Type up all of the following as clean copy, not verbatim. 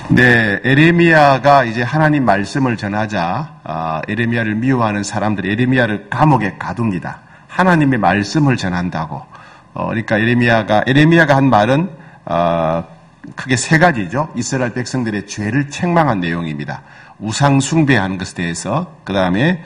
네, 에레미야가 이제 하나님 말씀을 전하자 에레미야를 미워하는 사람들이 에레미야를 감옥에 가둡니다. 하나님의 말씀을 전한다고. 그러니까 에레미야가 한 말은 크게 세 가지죠. 이스라엘 백성들의 죄를 책망한 내용입니다. 우상 숭배하는 것에 대해서, 그 다음에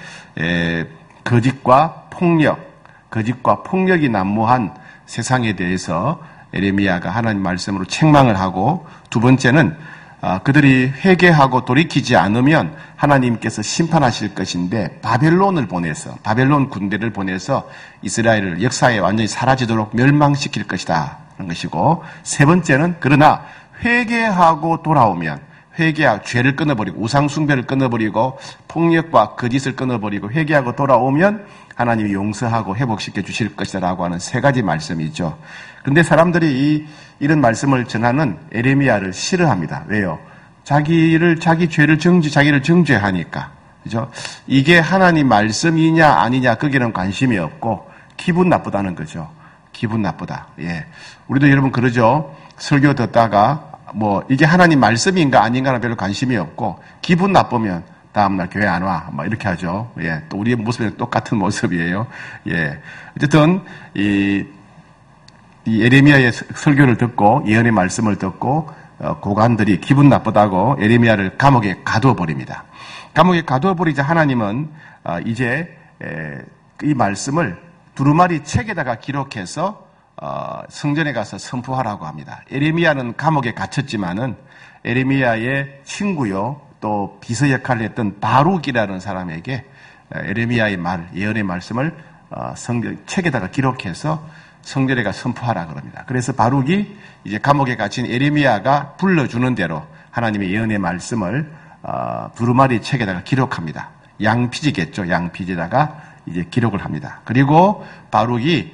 거짓과 폭력이 난무한 세상에 대해서 에레미야가 하나님 말씀으로 책망을 하고, 두 번째는 그들이 회개하고 돌이키지 않으면 하나님께서 심판하실 것인데 바벨론 군대를 보내서 이스라엘을 역사에 완전히 사라지도록 멸망시킬 것이다 하는 것이고, 세 번째는 그러나 회개하고 돌아오면 죄를 끊어버리고 우상 숭배를 끊어버리고 폭력과 거짓을 끊어버리고 회개하고 돌아오면 하나님이 용서하고 회복시켜 주실 것이라고 하는 세 가지 말씀이죠. 그런데 사람들이 이런 말씀을 전하는 에레미야를 싫어합니다. 왜요? 자기를 정죄하니까. 그죠? 이게 하나님 말씀이냐 아니냐 거기는 관심이 없고 기분 나쁘다는 거죠. 기분 나쁘다. 예. 우리도 여러분 그러죠. 설교 듣다가 이게 하나님 말씀인가 아닌가는 별로 관심이 없고 기분 나쁘면 다음날 교회 안 와. 이렇게 하죠. 예. 또 우리의 모습은 똑같은 모습이에요. 예. 어쨌든 이 에레미야의 설교를 듣고 예언의 말씀을 듣고 고관들이 기분 나쁘다고 에레미야를 감옥에 가두어버립니다. 감옥에 가두어버리자 하나님은 이제 이 말씀을 두루마리 책에다가 기록해서 성전에 가서 선포하라고 합니다. 에레미야는 감옥에 갇혔지만은 에레미야의 친구요 또 비서 역할을 했던 바룩이라는 사람에게 에레미야의 예언의 말씀을 책에다가 기록해서 성전에 가 선포하라 그럽니다. 그래서 바룩이 이제 감옥에 갇힌 에레미야가 불러주는 대로 하나님의 예언의 말씀을 두루마리 책에다가 기록합니다. 양피지겠죠. 양피지에다가 이제 기록을 합니다. 그리고 바룩이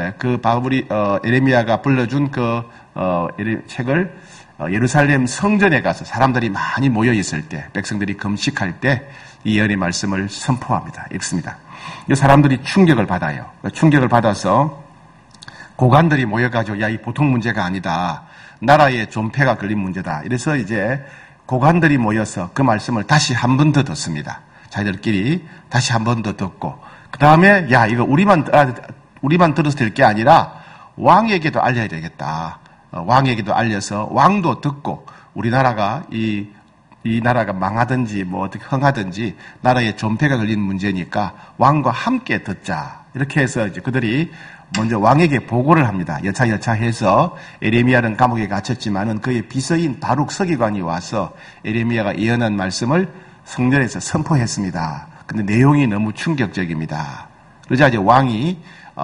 에레미야가 불러준 책을 예루살렘 성전에 가서 사람들이 많이 모여 있을 때, 백성들이 금식할 때 이 예언의 말씀을 선포합니다. 읽습니다. 이 사람들이 충격을 받아요. 충격을 받아서 고관들이 모여가지고 이 보통 문제가 아니다. 나라에 존폐가 걸린 문제다. 이래서 이제 고관들이 모여서 그 말씀을 다시 한 번 더 듣습니다. 자기들끼리 다시 한 번 더 듣고 그 다음에 이거 우리만 들어서 될 게 아니라 왕에게도 알려야 되겠다. 왕에게도 알려서 왕도 듣고 우리나라가 이 나라가 망하든지 어떻게 흥하든지 나라에 존폐가 걸린 문제니까 왕과 함께 듣자. 이렇게 해서 이제 그들이 먼저 왕에게 보고를 합니다. 여차해서 에레미야는 감옥에 갇혔지만은 그의 비서인 바룩 서기관이 와서 에레미야가 예언한 말씀을 성전에서 선포했습니다. 근데 내용이 너무 충격적입니다. 그러자 이제 왕이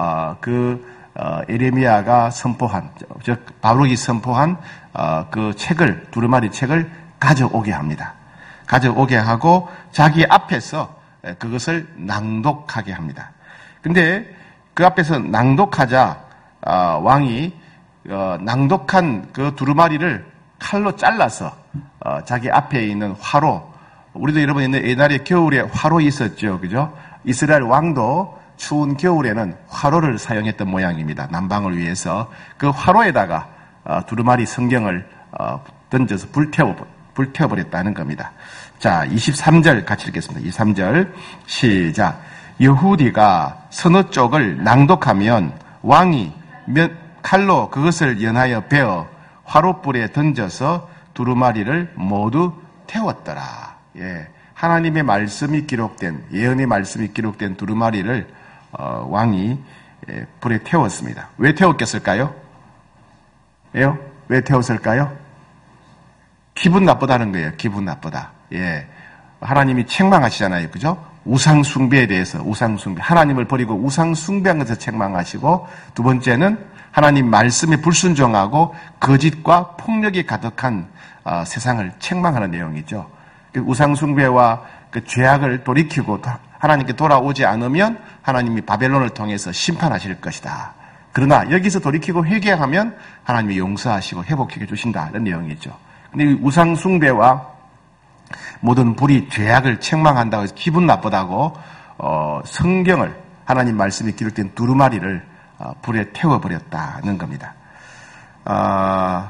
에레미야가 바룩이 선포한 그 두루마리 책을 가져오게 합니다. 가져오게 하고 자기 앞에서 그것을 낭독하게 합니다. 근데 그 앞에서 낭독하자 왕이 낭독한 그 두루마리를 칼로 잘라서 자기 앞에 있는 화로, 우리도 여러분 옛날에 겨울에 화로 있었죠, 그죠? 이스라엘 왕도 추운 겨울에는 화로를 사용했던 모양입니다. 난방을 위해서 그 화로에다가 두루마리 성경을 던져서 불태워버렸다는 겁니다. 자, 23절 같이 읽겠습니다. 23절 시작. 여후디가 서너 쪽을 낭독하면 왕이 칼로 그것을 연하여 베어 화롯불에 던져서 두루마리를 모두 태웠더라. 예, 하나님의 말씀이 기록된, 예언의 말씀이 기록된 두루마리를 왕이 불에 태웠습니다. 왜 태웠겠을까요? 왜요? 왜 태웠을까요? 기분 나쁘다는 거예요. 기분 나쁘다. 예, 하나님이 책망하시잖아요. 그죠? 우상 숭배에 대해서, 하나님을 버리고 우상 숭배한 것을 책망하시고, 두 번째는 하나님 말씀에 불순종하고 거짓과 폭력이 가득한 세상을 책망하는 내용이죠. 우상 숭배와 그 죄악을 돌이키고 하나님께 돌아오지 않으면 하나님이 바벨론을 통해서 심판하실 것이다. 그러나 여기서 돌이키고 회개하면 하나님이 용서하시고 회복시켜 주신다. 이런 내용이죠. 근데 우상 숭배와 모든 불이 죄악을 책망한다고 해서 기분 나쁘다고 성경을, 하나님 말씀이 기록된 두루마리를 불에 태워버렸다는 겁니다.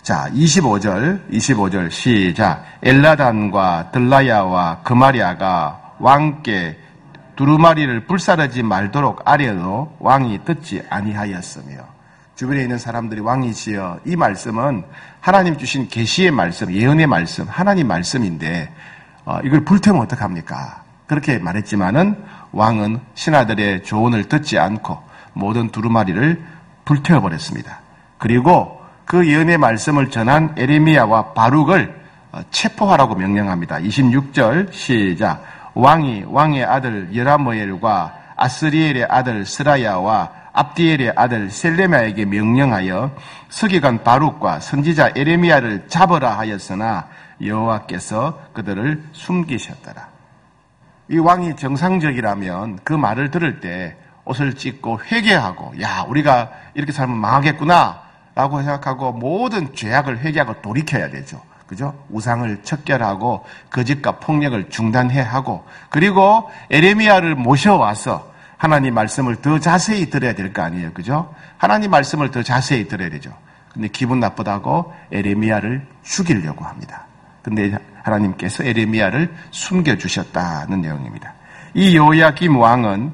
자, 25절 시작. 엘라단과 들라야와 그마리아가 왕께 두루마리를 불사르지 말도록 아뢰어도 왕이 듣지 아니하였으며. 주변에 있는 사람들이 왕이시여, 이 말씀은 하나님 주신 계시의 말씀, 예언의 말씀, 하나님 말씀인데 이걸 불태우면 어떡합니까? 그렇게 말했지만은 왕은 신하들의 조언을 듣지 않고 모든 두루마리를 불태워버렸습니다. 그리고 그 예언의 말씀을 전한 에레미야와 바룩을 체포하라고 명령합니다. 26절 시작. 왕의 아들 여라모엘과 아스리엘의 아들 스라야와 압디엘의 아들 셀레미야에게 명령하여 서기관 바룩과 선지자 에레미야를 잡으라 하였으나 여호와께서 그들을 숨기셨더라. 이 왕이 정상적이라면 그 말을 들을 때 옷을 찢고 회개하고, 야, 우리가 이렇게 살면 망하겠구나 라고 생각하고 모든 죄악을 회개하고 돌이켜야 되죠. 그죠? 우상을 척결하고 거짓과 폭력을 중단해야 하고, 그리고 에레미야를 모셔와서 하나님 말씀을 더 자세히 들어야 될 거 아니에요. 그죠? 하나님 말씀을 더 자세히 들어야 되죠. 근데 기분 나쁘다고 에레미야를 죽이려고 합니다. 근데 하나님께서 에레미야를 숨겨주셨다는 내용입니다. 이 여호야김 왕은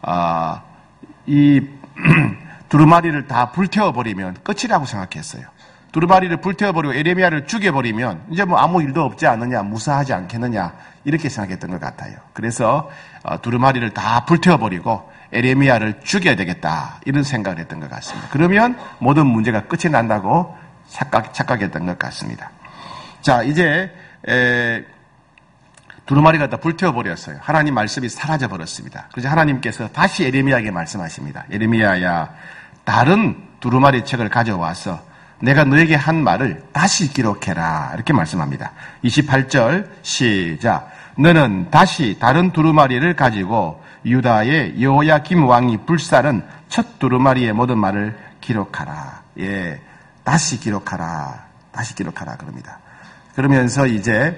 이 두루마리를 다 불태워버리면 끝이라고 생각했어요. 두루마리를 불태워버리고 에레미야를 죽여버리면 이제 뭐 아무 일도 없지 않느냐, 무사하지 않겠느냐 이렇게 생각했던 것 같아요. 그래서 두루마리를 다 불태워버리고 에레미야를 죽여야 되겠다 이런 생각을 했던 것 같습니다. 그러면 모든 문제가 끝이 난다고 착각했던 것 같습니다. 자, 이제 두루마리가 다 불태워버렸어요. 하나님 말씀이 사라져버렸습니다. 그래서 하나님께서 다시 에레미야에게 말씀하십니다. 에레미야야, 다른 두루마리 책을 가져와서 내가 너에게 한 말을 다시 기록해라. 이렇게 말씀합니다. 28절 시작. 너는 다시 다른 두루마리를 가지고 유다의 여호야김 왕이 불살은 첫 두루마리의 모든 말을 기록하라. 예, 다시 기록하라. 다시 기록하라. 그럽니다. 그러면서 이제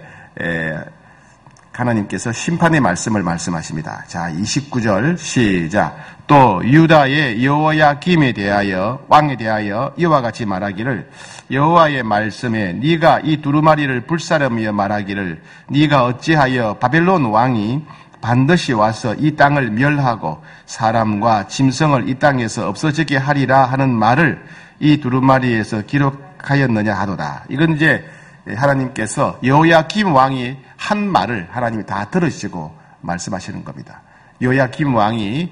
하나님께서 심판의 말씀을 말씀하십니다. 자, 29절 시작. 또 유다의 여호야김에 대하여 왕에 대하여 이와 같이 말하기를 여호와의 말씀에 네가 이 두루마리를 불사르며 말하기를 네가 어찌하여 바벨론 왕이 반드시 와서 이 땅을 멸하고 사람과 짐승을 이 땅에서 없어지게 하리라 하는 말을 이 두루마리에서 기록하였느냐 하도다. 이건 이제 하나님께서 여호야김 왕이 한 말을 하나님이 다 들으시고 말씀하시는 겁니다. 여호야김 왕이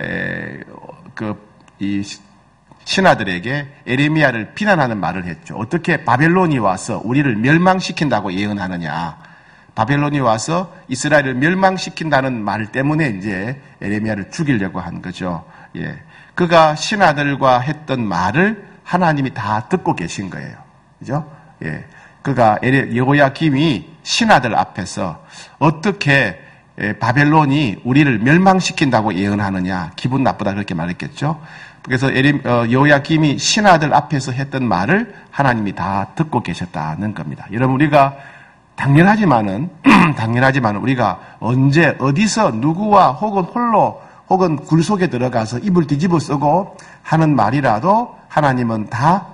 이 신하들에게 에레미야를 비난하는 말을 했죠. 어떻게 바벨론이 와서 우리를 멸망시킨다고 예언하느냐. 바벨론이 와서 이스라엘을 멸망시킨다는 말 때문에 이제 에레미야를 죽이려고 한 거죠. 예. 그가 신하들과 했던 말을 하나님이 다 듣고 계신 거예요. 그죠? 예. 그가 여호야김이 신하들 앞에서 어떻게 바벨론이 우리를 멸망시킨다고 예언하느냐, 기분 나쁘다 그렇게 말했겠죠. 그래서 여호야김이 신하들 앞에서 했던 말을 하나님이 다 듣고 계셨다는 겁니다. 여러분, 우리가 당연하지만은 우리가 언제 어디서 누구와 혹은 홀로 혹은 굴 속에 들어가서 입을 뒤집어 쓰고 하는 말이라도 하나님은 다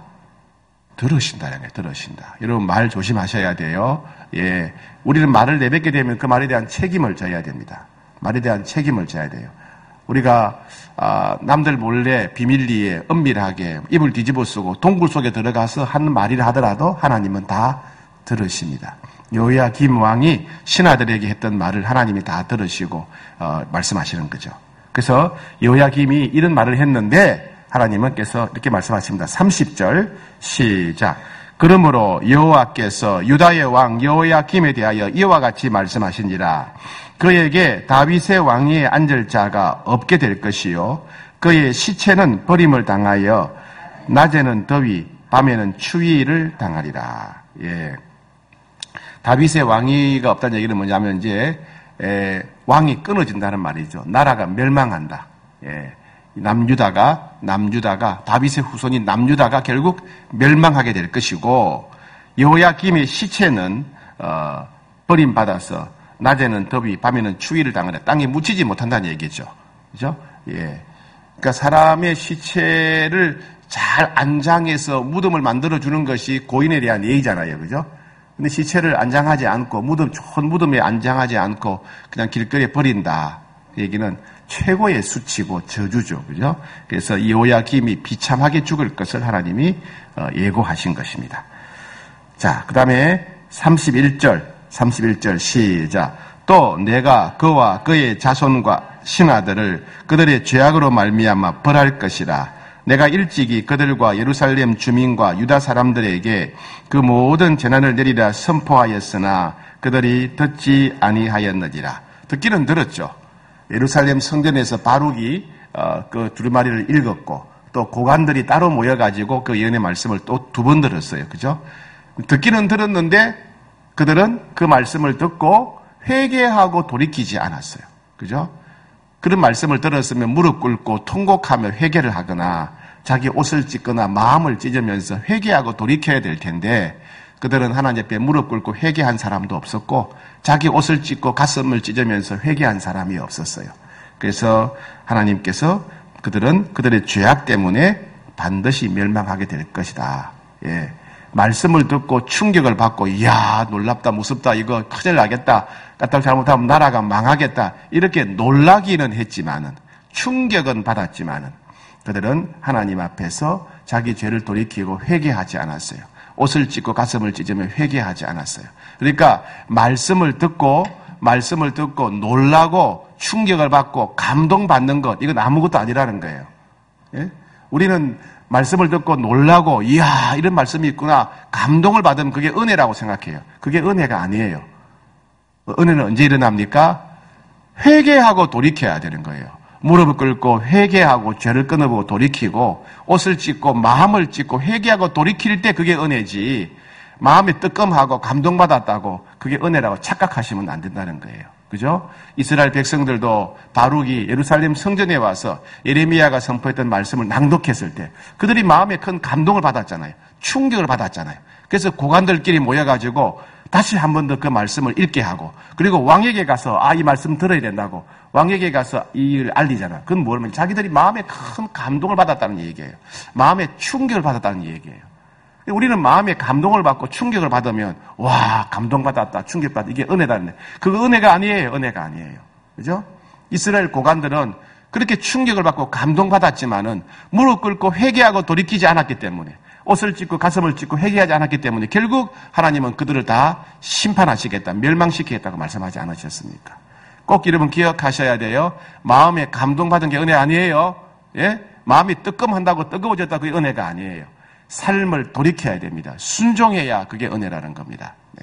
들으신다는 거예요. 들으신다. 여러분, 말 조심하셔야 돼요. 예. 우리는 말을 내뱉게 되면 그 말에 대한 책임을 져야 됩니다. 말에 대한 책임을 져야 돼요. 우리가 남들 몰래 비밀리에 은밀하게 입을 뒤집어 쓰고 동굴 속에 들어가서 하는 말이라 하더라도 하나님은 다 들으십니다. 여호야김 왕이 신하들에게 했던 말을 하나님이 다 들으시고 말씀하시는 거죠. 그래서 여호야김이 이런 말을 했는데 하나님께서 이렇게 말씀하십니다. 30절 시작. 그러므로 여호와께서 유다의 왕 여호야김에 대하여 이와 같이 말씀하신지라. 그에게 다윗의 왕위에 앉을 자가 없게 될 것이요 그의 시체는 버림을 당하여 낮에는 더위 밤에는 추위를 당하리라. 예. 다윗의 왕위가 없다는 얘기는 뭐냐면 이제 왕이 끊어진다는 말이죠. 나라가 멸망한다. 예. 남유다가 다윗의 후손인 남유다가 결국 멸망하게 될 것이고 여호야김의 시체는 버림받아서 낮에는 더위, 밤에는 추위를 당하는 땅에 묻히지 못한다는 얘기죠. 그죠? 예. 그러니까 사람의 시체를 잘 안장해서 무덤을 만들어주는 것이 고인에 대한 예의잖아요. 그죠? 근데 시체를 안장하지 않고, 좋은 무덤에 안장하지 않고, 그냥 길거리에 버린다. 그 얘기는 최고의 수치고 저주죠. 그죠? 그래서 여호야김이 비참하게 죽을 것을 하나님이 예고하신 것입니다. 자, 그 다음에 31절 시작. 또 내가 그와 그의 자손과 신하들을 그들의 죄악으로 말미암아 벌할 것이라. 내가 일찍이 그들과 예루살렘 주민과 유다 사람들에게 그 모든 재난을 내리라 선포하였으나 그들이 듣지 아니하였느니라. 듣기는 들었죠. 예루살렘 성전에서 바룩이 그 두루마리를 읽었고 또 고관들이 따로 모여가지고 그 예언의 말씀을 또 2번 들었어요. 그죠? 듣기는 들었는데 그들은 그 말씀을 듣고 회개하고 돌이키지 않았어요. 그죠? 그런 말씀을 들었으면 무릎 꿇고 통곡하며 회개를 하거나 자기 옷을 찢거나 마음을 찢으면서 회개하고 돌이켜야 될 텐데 그들은 하나님 앞에 무릎 꿇고 회개한 사람도 없었고 자기 옷을 찢고 가슴을 찢으면서 회개한 사람이 없었어요. 그래서 하나님께서 그들은 그들의 죄악 때문에 반드시 멸망하게 될 것이다. 예. 말씀을 듣고 충격을 받고 이야 놀랍다 무섭다 이거 큰일 나겠다 까딱 잘못하면 나라가 망하겠다 이렇게 놀라기는 했지만은 충격은 받았지만은 그들은 하나님 앞에서 자기 죄를 돌이키고 회개하지 않았어요. 옷을 찢고 가슴을 찢으며 회개하지 않았어요. 그러니까 말씀을 듣고 놀라고 충격을 받고 감동받는 것 이건 아무것도 아니라는 거예요. 예? 우리는 말씀을 듣고 놀라고 이야 이런 말씀이 있구나 감동을 받으면 그게 은혜라고 생각해요. 그게 은혜가 아니에요. 은혜는 언제 일어납니까? 회개하고 돌이켜야 되는 거예요. 무릎을 꿇고 회개하고 죄를 끊어보고 돌이키고 옷을 찢고 마음을 찢고 회개하고 돌이킬 때 그게 은혜지 마음이 뜨끔하고 감동받았다고 그게 은혜라고 착각하시면 안 된다는 거예요. 그죠? 이스라엘 백성들도 바룩이 예루살렘 성전에 와서 예레미야가 선포했던 말씀을 낭독했을 때 그들이 마음에 큰 감동을 받았잖아요. 충격을 받았잖아요. 그래서 고관들끼리 모여가지고 다시 한 번 더 그 말씀을 읽게 하고 그리고 왕에게 가서 이 말씀 들어야 된다고 왕에게 가서 이 일을 알리잖아요. 그건 뭐냐면 자기들이 마음에 큰 감동을 받았다는 얘기예요. 마음에 충격을 받았다는 얘기예요. 우리는 마음에 감동을 받고 충격을 받으면 와 감동받았다 충격받았다 이게 은혜다는데 그거 은혜가 아니에요. 은혜가 아니에요. 그죠? 이스라엘 고관들은 그렇게 충격을 받고 감동받았지만은 무릎 꿇고 회개하고 돌이키지 않았기 때문에 옷을 찢고 가슴을 찢고 회개하지 않았기 때문에 결국 하나님은 그들을 다 심판하시겠다 멸망시키겠다고 말씀하지 않으셨습니까? 꼭 여러분 기억하셔야 돼요. 마음에 감동받은 게 은혜 아니에요. 예? 마음이 뜨끔한다고 뜨거워졌다고 그게 은혜가 아니에요. 삶을 돌이켜야 됩니다. 순종해야 그게 은혜라는 겁니다. 네.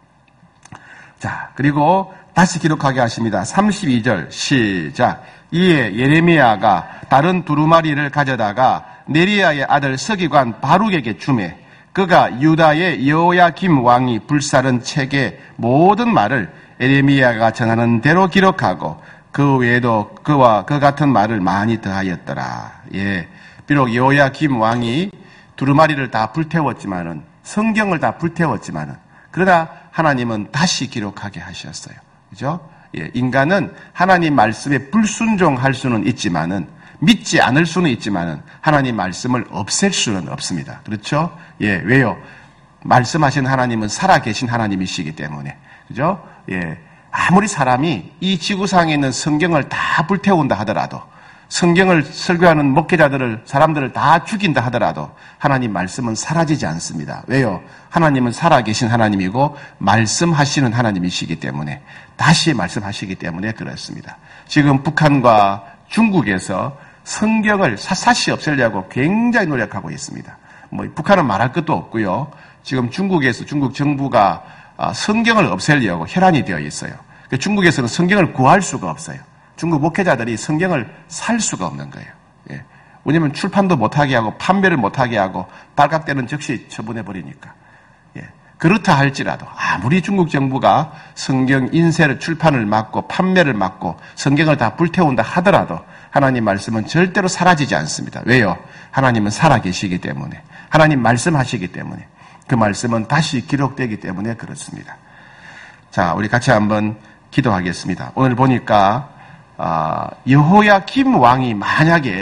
자, 그리고 다시 기록하게 하십니다. 32절 시작. 이에 예레미야가 다른 두루마리를 가져다가 네리야의 아들 서기관 바룩에게 주매 그가 유다의 여호야김 왕이 불사른 책의 모든 말을 예레미야가 전하는 대로 기록하고 그 외에도 그와 그 같은 말을 많이 더하였더라. 예, 비록 여호야김 왕이 두루마리를 다 불태웠지만은 성경을 다 불태웠지만은 그러나 하나님은 다시 기록하게 하셨어요. 그죠? 예, 인간은 하나님 말씀에 불순종할 수는 있지만은 믿지 않을 수는 있지만은 하나님 말씀을 없앨 수는 없습니다. 그렇죠? 예, 왜요? 말씀하신 하나님은 살아계신 하나님이시기 때문에. 그죠? 예. 아무리 사람이 이 지구상에 있는 성경을 다 불태운다 하더라도 성경을 설교하는 목회자들을 사람들을 다 죽인다 하더라도 하나님 말씀은 사라지지 않습니다. 왜요? 하나님은 살아계신 하나님이고 말씀하시는 하나님이시기 때문에 다시 말씀하시기 때문에 그렇습니다. 지금 북한과 중국에서 성경을 샅샅이 없애려고 굉장히 노력하고 있습니다. 북한은 말할 것도 없고요. 지금 중국에서 중국 정부가 성경을 없애려고 혈안이 되어 있어요. 중국에서는 성경을 구할 수가 없어요. 중국 목회자들이 성경을 살 수가 없는 거예요. 예. 왜냐하면 출판도 못하게 하고 판매를 못하게 하고 발각되는 즉시 처분해버리니까. 예. 그렇다 할지라도 아무리 중국 정부가 성경 인쇄를 출판을 막고 판매를 막고 성경을 다 불태운다 하더라도 하나님 말씀은 절대로 사라지지 않습니다. 왜요? 하나님은 살아계시기 때문에 하나님 말씀하시기 때문에 그 말씀은 다시 기록되기 때문에 그렇습니다. 자, 우리 같이 한번 기도하겠습니다. 오늘 보니까 여호야김 왕이 만약에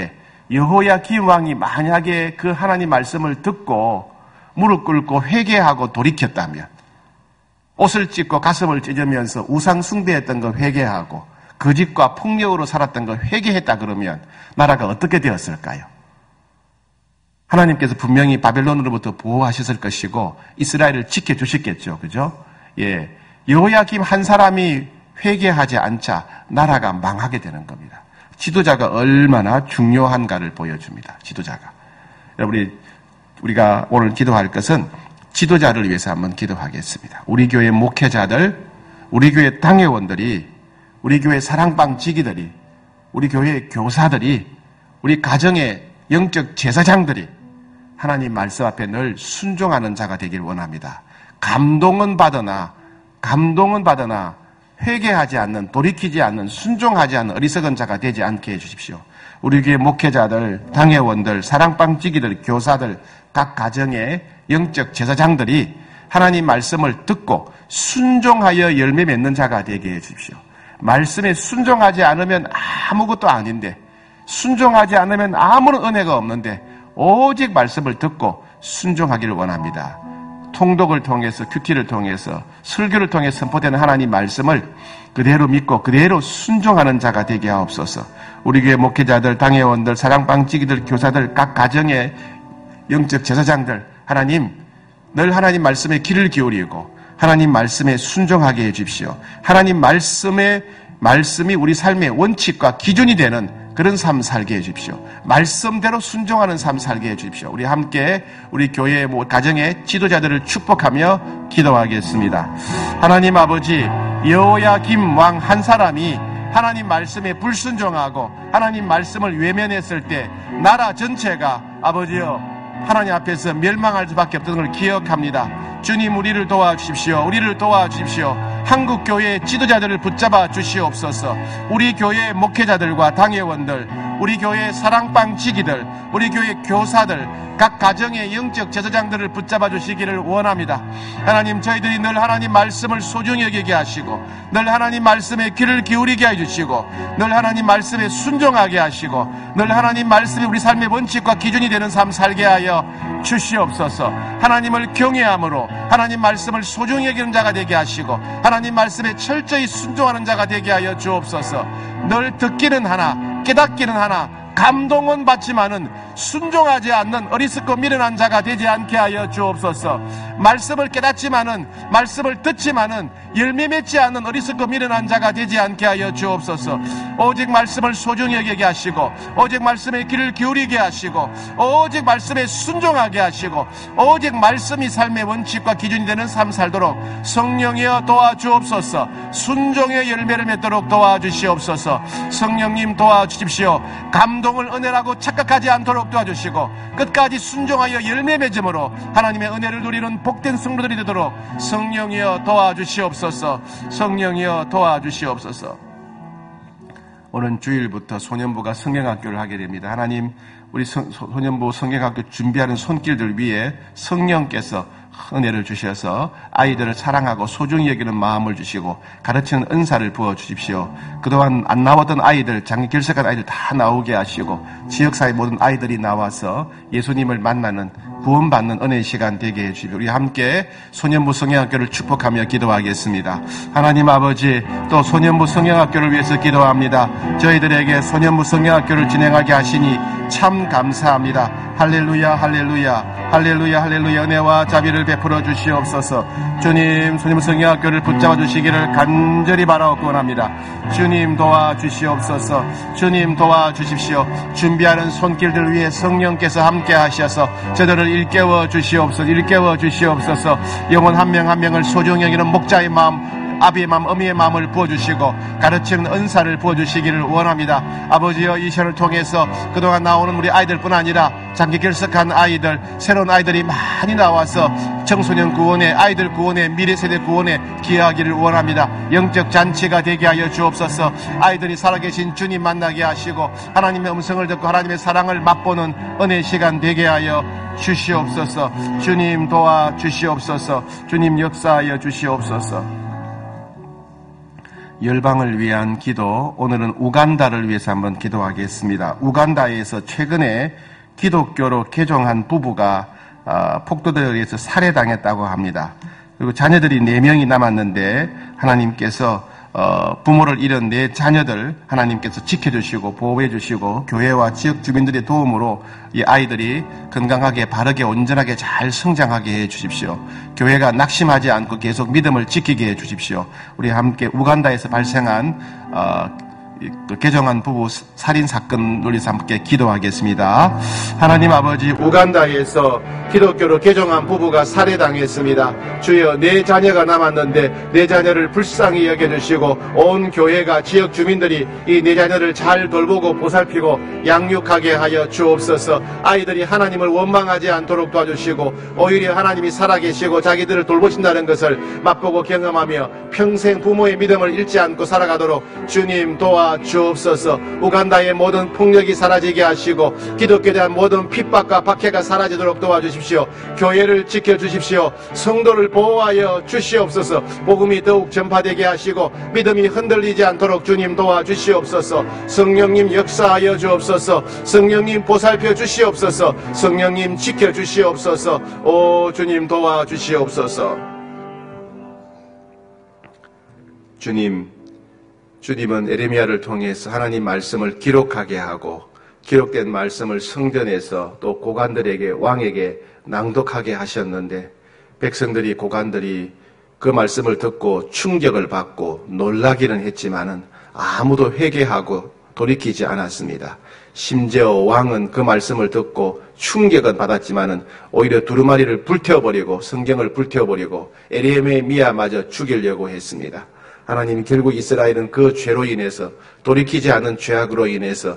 여호야김 왕이 만약에 그 하나님 말씀을 듣고 무릎 꿇고 회개하고 돌이켰다면, 옷을 찢고 가슴을 찢으면서 우상 숭배했던 거 회개하고 거짓과 폭력으로 살았던 거 회개했다 그러면 나라가 어떻게 되었을까요? 하나님께서 분명히 바벨론으로부터 보호하셨을 것이고 이스라엘을 지켜주셨겠죠. 그죠? 예. 여호야김 한 사람이 회개하지 않자 나라가 망하게 되는 겁니다. 지도자가 얼마나 중요한가를 보여줍니다. 지도자가. 우리가 오늘 기도할 것은 지도자를 위해서 한번 기도하겠습니다. 우리 교회 목회자들, 우리 교회 당회원들이, 우리 교회 사랑방 지기들이, 우리 교회 교사들이, 우리 가정의 영적 제사장들이 하나님 말씀 앞에 늘 순종하는 자가 되길 원합니다. 감동은 받으나 회개하지 않는, 돌이키지 않는, 순종하지 않는 어리석은 자가 되지 않게 해주십시오. 우리 교회 목회자들, 당회원들, 사랑방 지기들, 교사들, 각 가정의 영적 제사장들이 하나님 말씀을 듣고 순종하여 열매 맺는 자가 되게 해주십시오. 말씀에 순종하지 않으면 아무것도 아닌데, 순종하지 않으면 아무런 은혜가 없는데 오직 말씀을 듣고 순종하기를 원합니다. 통독을 통해서, 큐티를 통해서, 설교를 통해서 선포되는 하나님 말씀을 그대로 믿고 그대로 순종하는 자가 되게 하옵소서. 우리 교회 목회자들, 당회원들, 사랑방 지기들, 교사들, 각 가정의 영적 제사장들, 하나님, 늘 하나님 말씀에 귀를 기울이고 하나님 말씀에 순종하게 해주십시오. 하나님 말씀이 우리 삶의 원칙과 기준이 되는 그런 삶 살게 해주십시오. 말씀대로 순종하는 삶 살게 해주십시오. 우리 함께 우리 교회 가정의 지도자들을 축복하며 기도하겠습니다. 하나님 아버지, 여호야김 왕 한 사람이 하나님 말씀에 불순종하고 하나님 말씀을 외면했을 때 나라 전체가 아버지여 하나님 앞에서 멸망할 수밖에 없던 걸 기억합니다. 주님, 우리를 도와주십시오. 우리를 도와주십시오. 한국 교회의 지도자들을 붙잡아 주시옵소서. 우리 교회 목회자들과 당회원들, 우리 교회 사랑방 지기들, 우리 교회 교사들, 각 가정의 영적 제사장들을 붙잡아 주시기를 원합니다. 하나님, 저희들이 늘 하나님 말씀을 소중히 여기게 하시고 늘 하나님 말씀에 귀를 기울이게 해주시고 늘 하나님 말씀에 순종하게 하시고 늘 하나님 말씀이 우리 삶의 원칙과 기준이 되는 삶 살게 하여 주시옵소서. 하나님을 경외함으로 하나님 말씀을 소중히 여기는 자가 되게 하시고 하나님 말씀에 철저히 순종하는 자가 되게 하여 주옵소서. 늘 듣기는 하나 깨닫기는 하나 감동은 받지만은 순종하지 않는 어리석고 미련한 자가 되지 않게 하여 주옵소서. 말씀을 깨닫지만은 말씀을 듣지만은 열매 맺지 않는 어리석고 미련한 자가 되지 않게 하여 주옵소서. 오직 말씀을 소중히 여기게 하시고 오직 말씀에 귀를 기울이게 하시고 오직 말씀에 순종하게 하시고 오직 말씀이 삶의 원칙과 기준이 되는 삶 살도록 성령이여 도와주옵소서. 순종의 열매를 맺도록 도와주시옵소서. 성령님 도와주십시오. 감동을 은혜라고 착각하지 않도록 도와주시고 끝까지 순종하여 열매 맺음으로 하나님의 은혜를 누리는 복된 성도들이 되도록 성령이여 도와주시옵소서. 성령이여 도와주시옵소서. 오는 주일부터 소년부가 성경학교를 하게 됩니다. 하나님, 우리 소년부 성경학교 준비하는 손길들 위에 성령께서 은혜를 주셔서 아이들을 사랑하고 소중히 여기는 마음을 주시고 가르치는 은사를 부어주십시오. 그동안 안 나오던 아이들, 장기 결석한 아이들 다 나오게 하시고 지역사회 모든 아이들이 나와서 예수님을 만나는 구원받는 은혜의 시간 되게 해주십시오. 우리 함께 소년부 성경학교를 축복하며 기도하겠습니다. 하나님 아버지, 또 소년부 성경학교를 위해서 기도합니다. 저희들에게 소년부 성경학교를 진행하게 하시니 참 감사합니다. 할렐루야, 할렐루야, 할렐루야, 할렐루야. 은혜와 자비를 베풀어 주시옵소서. 주님, 소년부 성경학교를 붙잡아 주시기를 간절히 바라옵고 원합니다. 주님 도와주시옵소서. 주님 도와주십시오. 준비하는 손길들 위해 성령께서 함께 하셔서 저들을 일깨워 주시옵소서. 일깨워 주시옵소서. 영혼 한 명 한 명을 소중히 여기는 목자의 마음, 아비의 마음, 어미의 마음을 부어주시고 가르치는 은사를 부어주시기를 원합니다. 아버지여, 이 시간을 통해서 그동안 나오는 우리 아이들뿐 아니라 장기 결석한 아이들, 새로운 아이들이 많이 나와서 청소년 구원에, 아이들 구원에, 미래세대 구원에 기여하기를 원합니다. 영적 잔치가 되게 하여 주옵소서. 아이들이 살아계신 주님 만나게 하시고 하나님의 음성을 듣고 하나님의 사랑을 맛보는 은혜의 시간 되게 하여 주시옵소서. 주님 도와주시옵소서. 주님 역사하여 주시옵소서. 열방을 위한 기도, 오늘은 우간다를 위해서 한번 기도하겠습니다. 우간다에서 최근에 기독교로 개종한 부부가 폭도들에 의해서 살해당했다고 합니다. 그리고 자녀들이 4명이 남았는데 하나님께서 부모를 잃은 4자녀들 하나님께서 지켜주시고 보호해주시고 교회와 지역 주민들의 도움으로 이 아이들이 건강하게 바르게 온전하게 잘 성장하게 해주십시오. 교회가 낙심하지 않고 계속 믿음을 지키게 해주십시오. 우리 함께 우간다에서 발생한 개정한 부부 살인 사건 논리에서 함께 기도하겠습니다. 하나님 아버지, 우간다에서 기독교로 개종한 부부가 살해당했습니다. 주여, 4자녀가 남았는데 4자녀를 불쌍히 여겨주시고 온 교회가 지역 주민들이 이 4자녀를 잘 돌보고 보살피고 양육하게 하여 주옵소서. 아이들이 하나님을 원망하지 않도록 도와주시고 오히려 하나님이 살아계시고 자기들을 돌보신다는 것을 맛보고 경험하며 평생 부모의 믿음을 잃지 않고 살아가도록 주님 도와주옵소서. 우간다의 모든 폭력이 사라지게 하시고 기독교에 대한 모든 핍박과 박해가 사라지도록 도와주십시오. 교회를 지켜주십시오. 성도를 보호하여 주시옵소서. 복음이 더욱 전파되게 하시고 믿음이 흔들리지 않도록 주님 도와주시옵소서. 성령님 역사하여 주옵소서. 성령님 보살펴 주시옵소서. 성령님 지켜주시옵소서. 오 주님 도와주시옵소서. 주님은 에레미야를 통해서 하나님 말씀을 기록하게 하고 기록된 말씀을 성전에서 또 고관들에게 왕에게 낭독하게 하셨는데 백성들이 고관들이 그 말씀을 듣고 충격을 받고 놀라기는 했지만은 아무도 회개하고 돌이키지 않았습니다. 심지어 왕은 그 말씀을 듣고 충격은 받았지만은 오히려 두루마리를 불태워버리고 성경을 불태워버리고 에레미야마저 죽이려고 했습니다. 하나님, 결국 이스라엘은 그 죄로 인해서 돌이키지 않은 죄악으로 인해서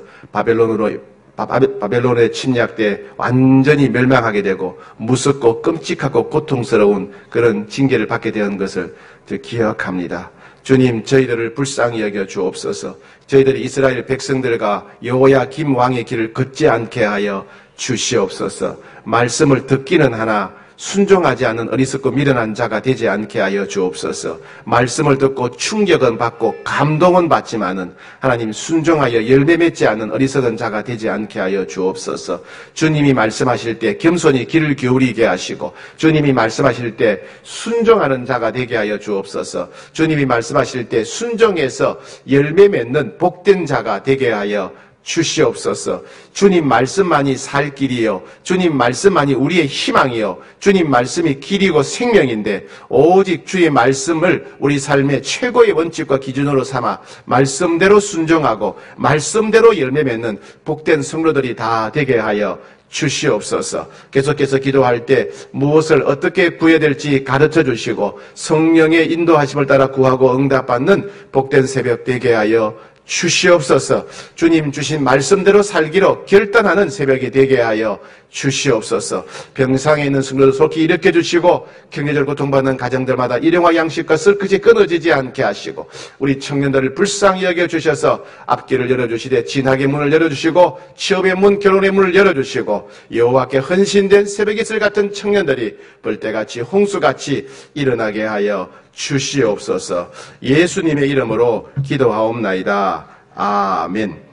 바벨론에 침략돼 완전히 멸망하게 되고 무섭고 끔찍하고 고통스러운 그런 징계를 받게 된 것을 기억합니다. 주님, 저희들을 불쌍히 여겨 주옵소서. 저희들이 이스라엘 백성들과 여호야김 왕의 길을 걷지 않게 하여 주시옵소서. 말씀을 듣기는 하나 순종하지 않은 어리석고 미련한 자가 되지 않게 하여 주옵소서. 말씀을 듣고 충격은 받고 감동은 받지만은 하나님 순종하여 열매 맺지 않은 어리석은 자가 되지 않게 하여 주옵소서. 주님이 말씀하실 때 겸손히 귀를 기울이게 하시고 주님이 말씀하실 때 순종하는 자가 되게 하여 주옵소서. 주님이 말씀하실 때 순종해서 열매 맺는 복된 자가 되게 하여 주시옵소서. 주님 말씀만이 살 길이요, 주님 말씀만이 우리의 희망이요, 주님 말씀이 길이고 생명인데 오직 주의 말씀을 우리 삶의 최고의 원칙과 기준으로 삼아 말씀대로 순종하고 말씀대로 열매 맺는 복된 성도들이 다 되게 하여 주시옵소서. 계속해서 기도할 때 무엇을 어떻게 구해야 될지 가르쳐 주시고 성령의 인도하심을 따라 구하고 응답받는 복된 새벽 되게 하여 주시옵소서. 주님 주신 말씀대로 살기로 결단하는 새벽이 되게 하여 주시옵소서. 병상에 있는 성도들 속히 일으켜 주시고 경제적으로 고통받는 가정들마다 일용할 양식과 썰끝이 끊어지지 않게 하시고 우리 청년들을 불쌍히 여겨 주셔서 앞길을 열어주시되 진학의 문을 열어주시고 취업의 문, 결혼의 문을 열어주시고 여호와께 헌신된 새벽 이슬 같은 청년들이 벌떼같이 홍수같이 일어나게 하여 주시옵소서. 예수님의 이름으로 기도하옵나이다. 아멘.